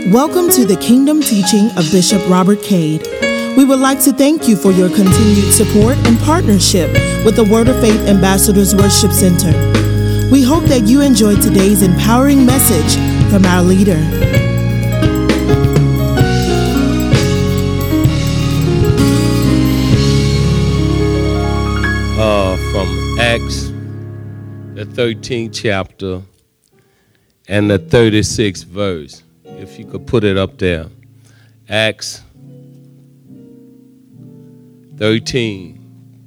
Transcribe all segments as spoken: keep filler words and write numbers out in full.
Welcome to the Kingdom Teaching of Bishop Robert Cade. We would like to thank you for your continued support and partnership with the Word of Faith Ambassadors Worship Center. We hope that you enjoyed today's empowering message from our leader. Uh, from Acts, the thirteenth chapter and the thirty-sixth verse. If you could put it up there. Acts thirteen.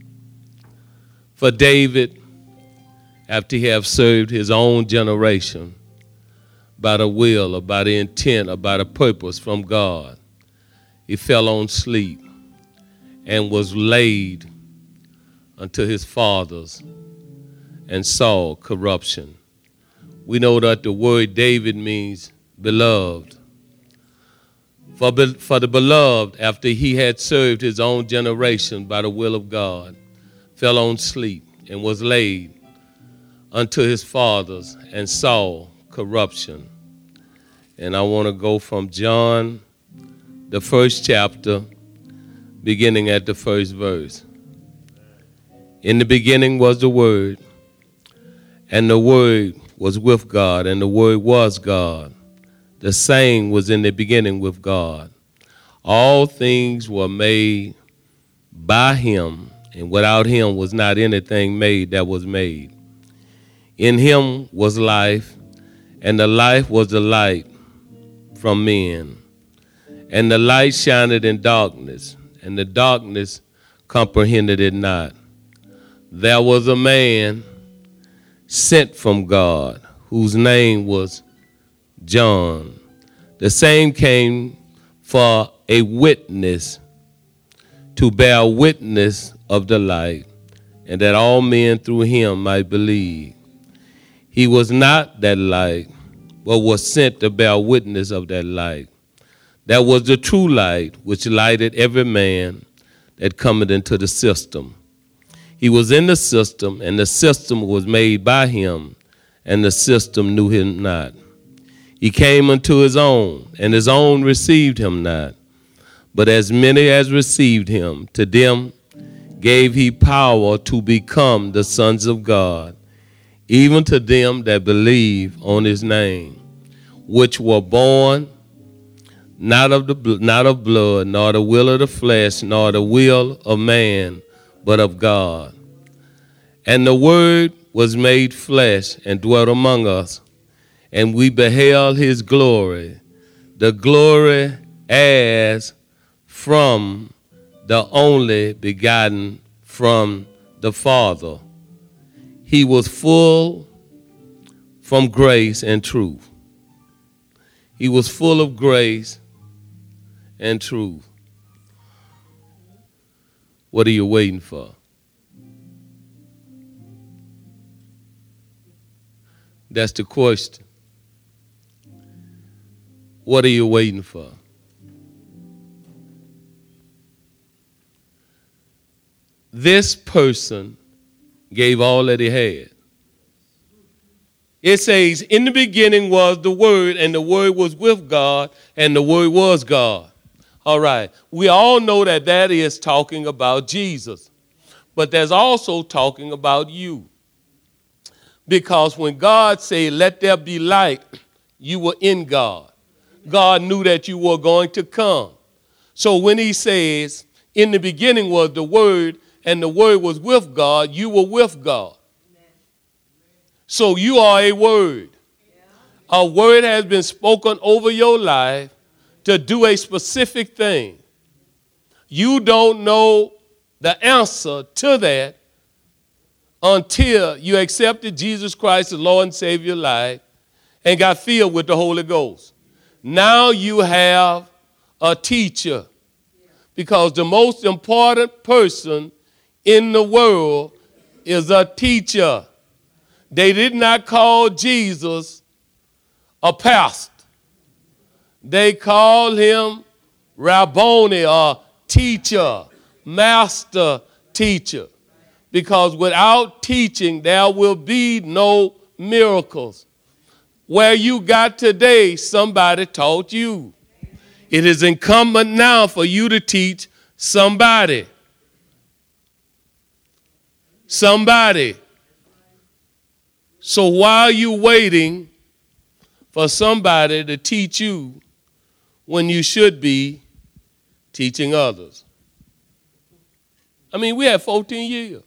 For David, after he have served his own generation by the will or by the intent or by the purpose from God, he fell on sleep and was laid unto his fathers and saw corruption. We know that the word David means beloved. For, be, for the beloved, after he had served his own generation by the will of God, fell on sleep and was laid unto his fathers and saw corruption. And I want to go from John, the first chapter, beginning at the first verse. In the beginning was the Word, and the Word was with God, and the Word was God. The same was in the beginning with God. All things were made by him, and without him was not anything made that was made. In him was life, and the life was the light from men. And the light shined in darkness, and the darkness comprehended it not. There was a man sent from God, whose name was John. The same came for a witness, to bear witness of the light, and that all men through him might believe. He was not that light, but was sent to bear witness of that light. That was the true light, which lighted every man that cometh into the system. He was in the system, and the system was made by him, and the system knew him not. He came unto his own, and his own received him not. But as many as received him, to them gave he power to become the sons of God, even to them that believe on his name, which were born not of the not of blood, nor the will of the flesh, nor the will of man, but of God. And the Word was made flesh and dwelt among us, and we beheld his glory, the glory as from the only begotten from the Father. He was full from grace and truth. He was full of grace and truth. What are you waiting for? That's the question. What are you waiting for? This person gave all that he had. It says, in the beginning was the Word, and the Word was with God, and the Word was God. All right. We all know that that is talking about Jesus. But there's also talking about you. Because when God said, let there be light, you were in God. God knew that you were going to come. So when he says, in the beginning was the Word, and the Word was with God, you were with God. So you are a word. A word has been spoken over your life to do a specific thing. You don't know the answer to that until you accepted Jesus Christ as Lord and Savior of your life and got filled with the Holy Ghost. Now you have a teacher, because the most important person in the world is a teacher. They did not call Jesus a pastor. They called him Rabboni, or teacher, master teacher. Because without teaching, there will be no miracles. Where you got today, somebody taught you. It is incumbent now for you to teach somebody. Somebody. So while you're waiting for somebody to teach you when you should be teaching others. I mean, we had fourteen years.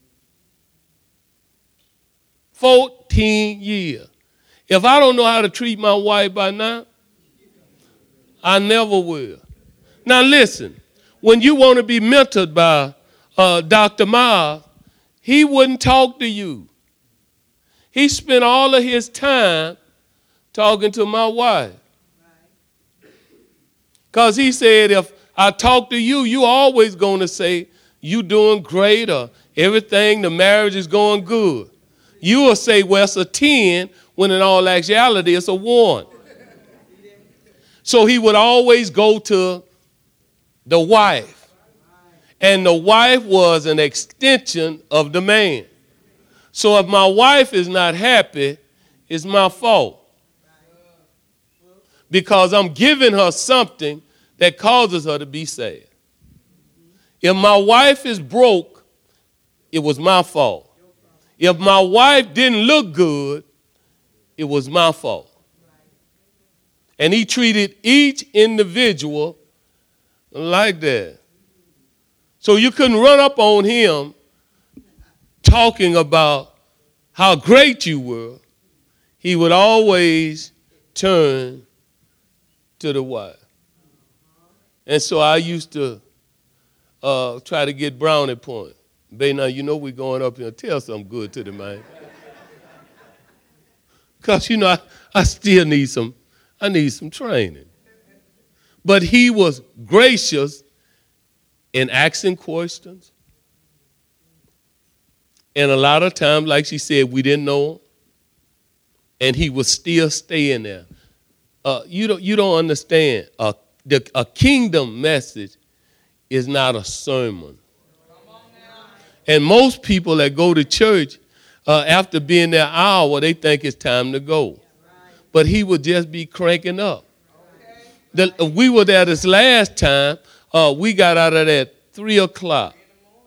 fourteen years. If I don't know how to treat my wife by now, I never will. Now listen, when you want to be mentored by uh, Doctor Miles, he wouldn't talk to you. He spent all of his time talking to my wife. Because he said, if I talk to you, you always going to say, you doing great or everything, the marriage is going good. You will say, well, it's a ten, when in all actuality, it's a one. So he would always go to the wife. And the wife was an extension of the man. So if my wife is not happy, it's my fault. Because I'm giving her something that causes her to be sad. If my wife is broke, it was my fault. If my wife didn't look good, it was my fault. And he treated each individual like that. So you couldn't run up on him talking about how great you were. He would always turn to the wife. And so I used to uh, try to get brownie point. Babe, now you know we're going up here and tell something good to the man. Because, you know, I, I still need some, I need some training. But he was gracious in asking questions. And a lot of times, like she said, we didn't know him. And he was still staying there. Uh, you don't, you don't understand. Uh, the, a kingdom message is not a sermon. And most people that go to church, uh, after being there an hour, they think it's time to go. But he would just be cranking up. The, we were there this last time. Uh, we got out of there at three o'clock.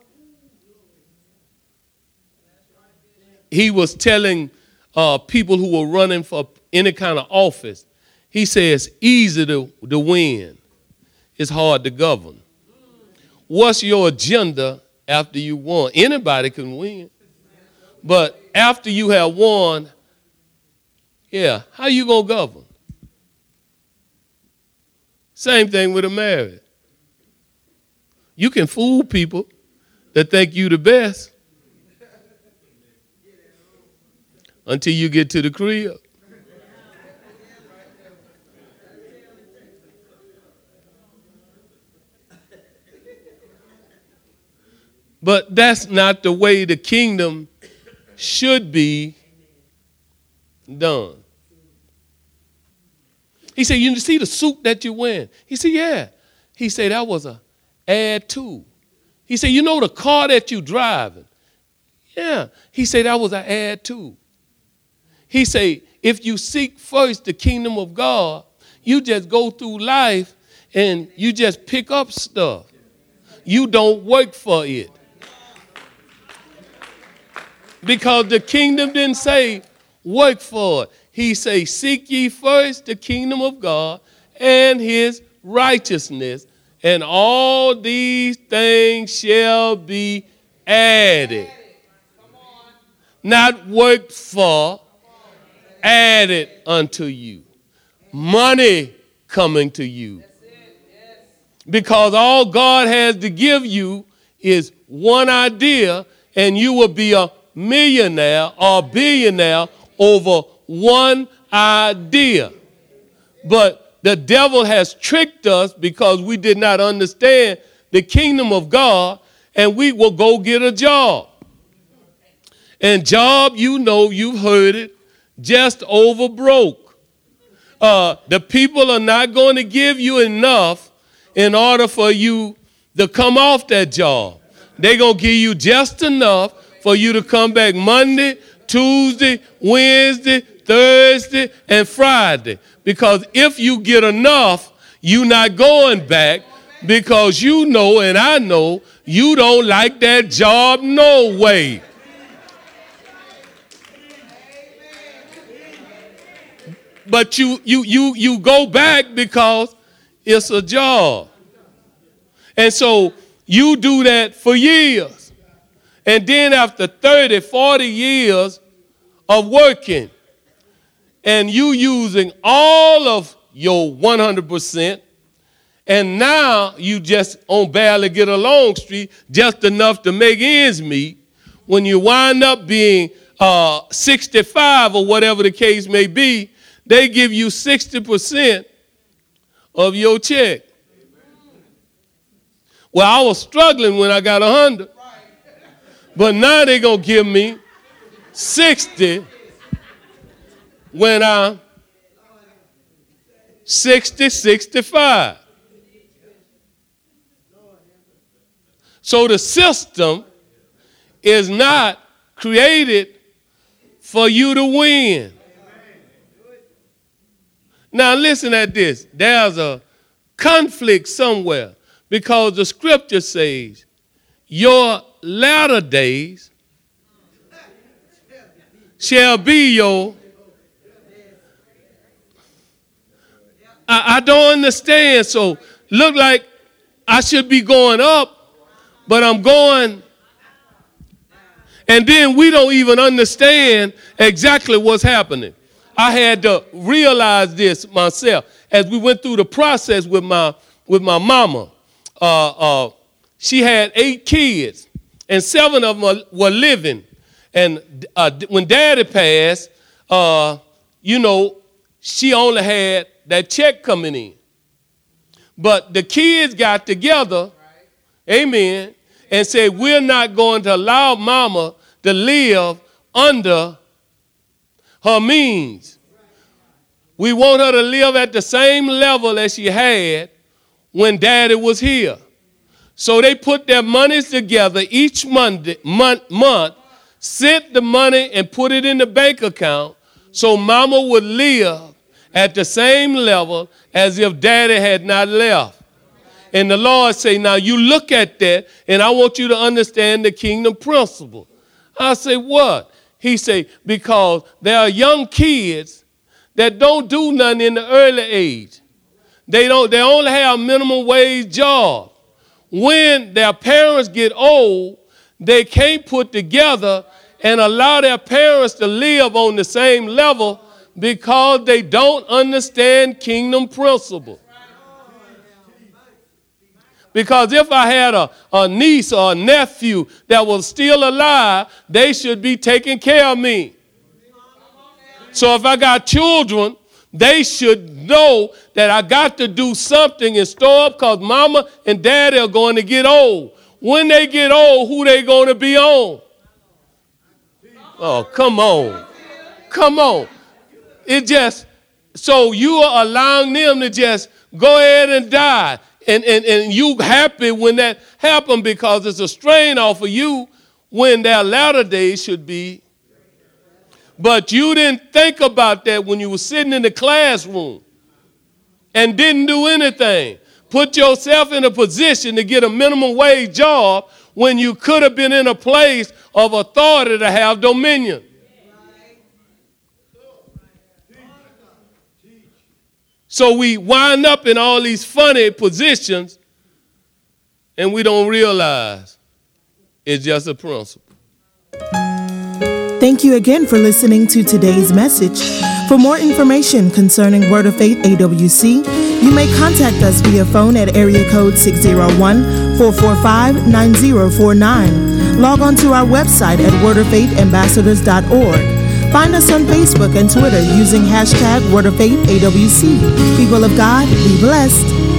He was telling uh, people who were running for any kind of office, he says, easy to, to win. It's hard to govern. What's your agenda after you won? Anybody can win. But after you have won, yeah, how you going to govern? Same thing with a marriage. You can fool people that think you the best until you get to the crib. But that's not the way the kingdom should be done. He said, you see the suit that you're wearing? He said, yeah. He said, that was a ad too. He said, you know the car that you driving? Yeah. He said, that was an ad too. He said, if you seek first the kingdom of God, you just go through life and you just pick up stuff. You don't work for it. Because the kingdom didn't say work for it. He say, seek ye first the kingdom of God and his righteousness, and all these things shall be added. Not worked for, added unto you. Money coming to you. Because all God has to give you is one idea, and you will be a millionaire or billionaire over one idea. But the devil has tricked us because we did not understand the kingdom of God, and we will go get a job. And job, you know, you've heard it, just over broke. Uh, the people are not going to give you enough in order for you to come off that job. They're going to give you just enough for you to come back Monday, Tuesday, Wednesday, Thursday and Friday. Because if you get enough, you're not going back, because you know and I know you don't like that job no way. But you you you you go back because it's a job. And so you do that for years. And then after thirty, forty years of working, and you using all of your one hundred percent, and now you just on barely get along street, just enough to make ends meet, when you wind up being uh, sixty-five or whatever the case may be, they give you sixty percent of your check. Well, I was struggling when I got one hundred, but now they're going to give me sixty when I'm sixty, sixty-five. So the system is not created for you to win. Now listen at this. There's a conflict somewhere, because the scripture says your latter days shall be your. I, I don't understand. So look like I should be going up, but I'm going. And then we don't even understand exactly what's happening. I had to realize this myself as we went through the process with my with my mama. Uh, uh, she had eight kids, and seven of them were living. And uh, when Daddy passed, uh, you know, she only had that check coming in. But the kids got together, amen, and said, we're not going to allow Mama to live under her means. We want her to live at the same level as she had when Daddy was here. So they put their monies together each Monday, month, month, sent the money and put it in the bank account so Mama would live at the same level as if Daddy had not left. And the Lord say, now you look at that, and I want you to understand the kingdom principle. I say, what? He say, because there are young kids that don't do nothing in the early age. They don't. They only have minimum wage job. When their parents get old, they can't put together and allow their parents to live on the same level because they don't understand kingdom principle. Because if I had a, a niece or a nephew that was still alive, they should be taking care of me. So if I got children, they should know that I got to do something and store up, because Mama and Daddy are going to get old. When they get old, who they going to be on? Oh, come on. Come on. It just, so you are allowing them to just go ahead and die. And, and, and you happy when that happened, because it's a strain off of you when their latter days should be. But you didn't think about that when you were sitting in the classroom and didn't do anything. Put yourself in a position to get a minimum wage job when you could have been in a place of authority to have dominion. So we wind up in all these funny positions, and we don't realize it's just a principle. Thank you again for listening to today's message. For more information concerning Word of Faith A W C, you may contact us via phone at area code six oh one, four four five, nine oh four nine. Log on to our website at word of faith ambassadors dot org. Find us on Facebook and Twitter using hashtag Word of Faith A W C. People of God, be blessed.